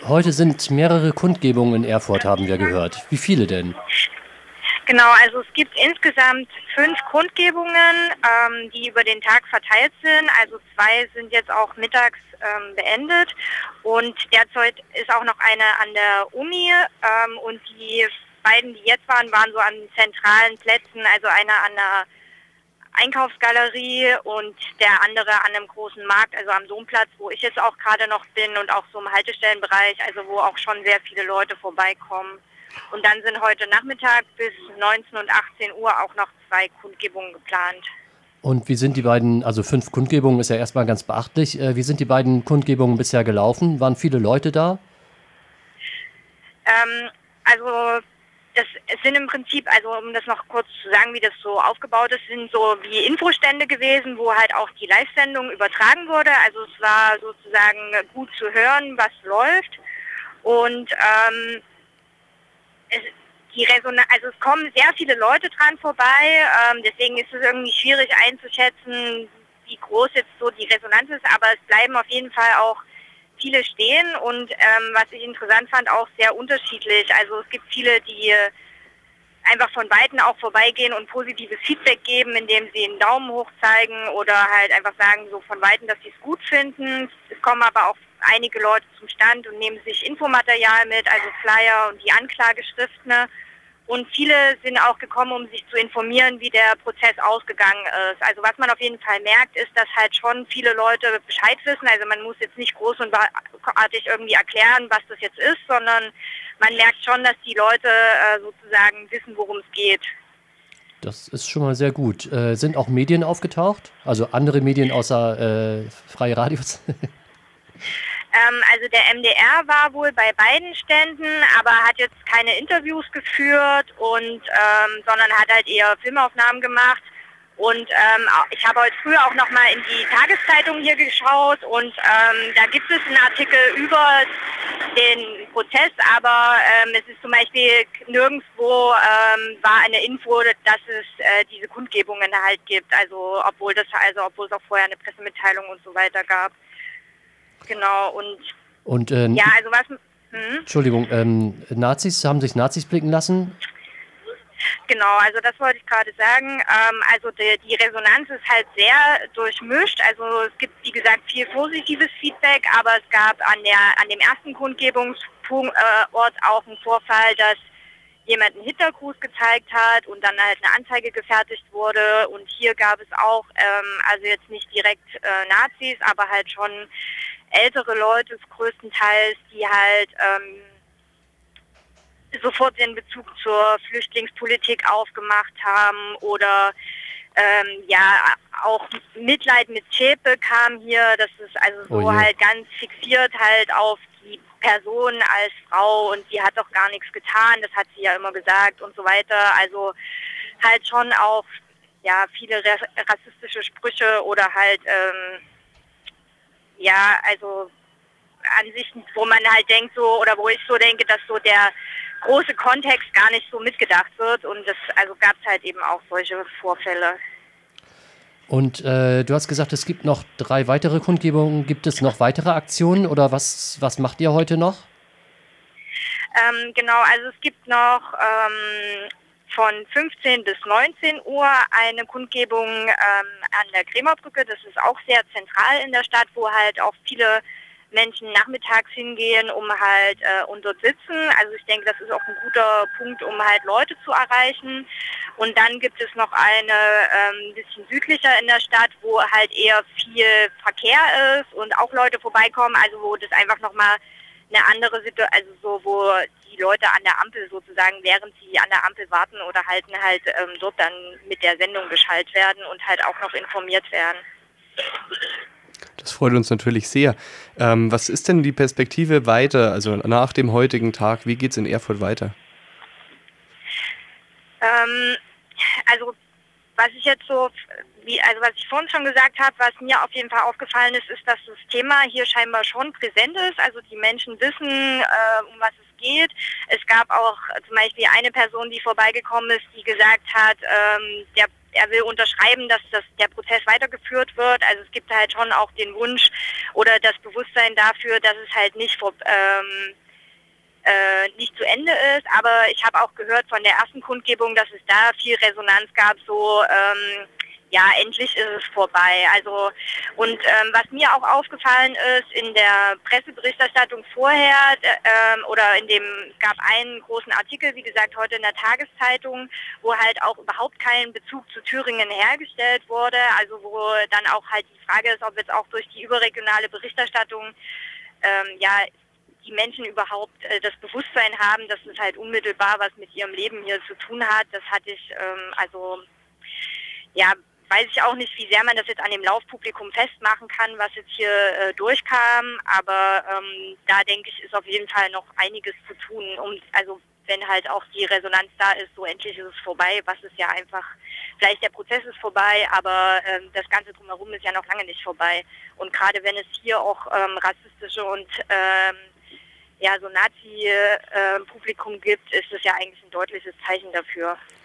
Heute sind mehrere Kundgebungen in Erfurt, haben wir gehört. Wie viele denn? Genau, also es gibt insgesamt 5 Kundgebungen, die über den Tag verteilt sind. Also 2 sind jetzt auch mittags beendet und derzeit ist auch noch eine an der Uni und die beiden, die jetzt waren, waren so an zentralen Plätzen, also einer an der Einkaufsgalerie und der andere an einem großen Markt, also am Domplatz, wo ich jetzt auch gerade noch bin und auch so im Haltestellenbereich, also wo auch schon sehr viele Leute vorbeikommen. Und dann sind heute Nachmittag bis 19 und 18 Uhr auch noch 2 Kundgebungen geplant. Und wie sind die beiden, also 5 Kundgebungen ist ja erstmal ganz beachtlich. Wie sind die beiden Kundgebungen bisher gelaufen? Waren viele Leute da? Also das sind im Prinzip, also um das noch kurz zu sagen, wie das so aufgebaut ist, sind so wie Infostände gewesen, wo halt auch die Live-Sendung übertragen wurde. Also es war sozusagen gut zu hören, was läuft. Und also es kommen sehr viele Leute dran vorbei, deswegen ist es irgendwie schwierig einzuschätzen, wie groß jetzt so die Resonanz ist, aber es bleiben auf jeden Fall auch viele stehen und was ich interessant fand, auch sehr unterschiedlich. Also es gibt viele, die einfach von Weitem auch vorbeigehen und positives Feedback geben, indem sie einen Daumen hoch zeigen oder halt einfach sagen, so von Weitem, dass sie es gut finden. Es kommen aber auch einige Leute zum Stand und nehmen sich Infomaterial mit, also Flyer und die Anklageschriften. Ne? Und viele sind auch gekommen, um sich zu informieren, wie der Prozess ausgegangen ist. Also was man auf jeden Fall merkt, ist, dass halt schon viele Leute Bescheid wissen. Also man muss jetzt nicht groß und artig irgendwie erklären, was das jetzt ist, sondern man merkt schon, dass die Leute sozusagen wissen, worum es geht. Das ist schon mal sehr gut. Sind auch Medien aufgetaucht? Also andere Medien außer Freie Radios? Also der MDR war wohl bei beiden Ständen, aber hat jetzt keine Interviews geführt und sondern hat halt eher Filmaufnahmen gemacht. Und ich habe heute früh auch nochmal in die Tageszeitung hier geschaut und da gibt es einen Artikel über den Prozess, aber es ist zum Beispiel nirgendwo war eine Info, dass es diese Kundgebungen halt gibt, also obwohl es auch vorher eine Pressemitteilung und so weiter gab. Genau, Und, ja, also was... Entschuldigung, haben sich Nazis blicken lassen? Genau, also das wollte ich gerade sagen. Also die Resonanz ist halt sehr durchmischt. Also es gibt, wie gesagt, viel positives Feedback, aber es gab an dem ersten Kundgebungsort auch einen Vorfall, dass jemand einen Hitlergruß gezeigt hat und dann halt eine Anzeige gefertigt wurde. Und hier gab es auch, also jetzt nicht direkt Nazis, aber halt schon ältere Leute größtenteils, die halt sofort den Bezug zur Flüchtlingspolitik aufgemacht haben oder ja, auch Mitleid mit Zschäpe kam hier, das ist also so halt ganz fixiert halt auf die Person als Frau und die hat doch gar nichts getan, das hat sie ja immer gesagt und so weiter, also halt schon auch ja viele rassistische Sprüche oder halt ja, also Ansichten, wo man halt denkt so, oder wo ich so denke, dass so der große Kontext gar nicht so mitgedacht wird und das, also gab es halt eben auch solche Vorfälle. Und du hast gesagt, es gibt noch 3 weitere Kundgebungen. Gibt es noch weitere Aktionen oder was macht ihr heute noch? Genau, also es gibt noch von 15 bis 19 Uhr eine Kundgebung an der Krämerbrücke. Das ist auch sehr zentral in der Stadt, wo halt auch viele Menschen nachmittags hingehen, um halt und dort sitzen. Also ich denke, das ist auch ein guter Punkt, um halt Leute zu erreichen. Und dann gibt es noch eine bisschen südlicher in der Stadt, wo halt eher viel Verkehr ist und auch Leute vorbeikommen. Also wo das einfach nochmal eine andere Situation, also so, wo die Leute an der Ampel sozusagen, während sie an der Ampel warten oder halten, halt dort dann mit der Sendung beschallt werden und halt auch noch informiert werden. Das freut uns natürlich sehr. Was ist denn die Perspektive weiter, also nach dem heutigen Tag? Wie geht es in Erfurt weiter? Also was ich jetzt so, was ich vorhin schon gesagt habe, was mir auf jeden Fall aufgefallen ist, ist, dass das Thema hier scheinbar schon präsent ist. Also die Menschen wissen, um was es geht. Es gab auch zum Beispiel eine Person, die vorbeigekommen ist, die gesagt hat, er will unterschreiben, dass der Prozess weitergeführt wird. Also es gibt halt schon auch den Wunsch oder das Bewusstsein dafür, dass es halt nicht zu Ende ist. Aber ich habe auch gehört von der ersten Kundgebung, dass es da viel Resonanz gab, so ja, endlich ist es vorbei. Also und was mir auch aufgefallen ist in der Presseberichterstattung vorher es gab einen großen Artikel, wie gesagt, heute in der Tageszeitung, wo halt auch überhaupt kein Bezug zu Thüringen hergestellt wurde. Also wo dann auch halt die Frage ist, ob jetzt auch durch die überregionale Berichterstattung ja die Menschen überhaupt das Bewusstsein haben, dass es halt unmittelbar was mit ihrem Leben hier zu tun hat. Das hatte ich ja, weiß ich auch nicht, wie sehr man das jetzt an dem Laufpublikum festmachen kann, was jetzt hier durchkam, aber da denke ich, ist auf jeden Fall noch einiges zu tun, also wenn halt auch die Resonanz da ist, so endlich ist es vorbei, was ist ja einfach, vielleicht der Prozess ist vorbei, aber das Ganze drumherum ist ja noch lange nicht vorbei. Und gerade wenn es hier auch rassistische und so Nazi-Publikum gibt, ist es ja eigentlich ein deutliches Zeichen dafür.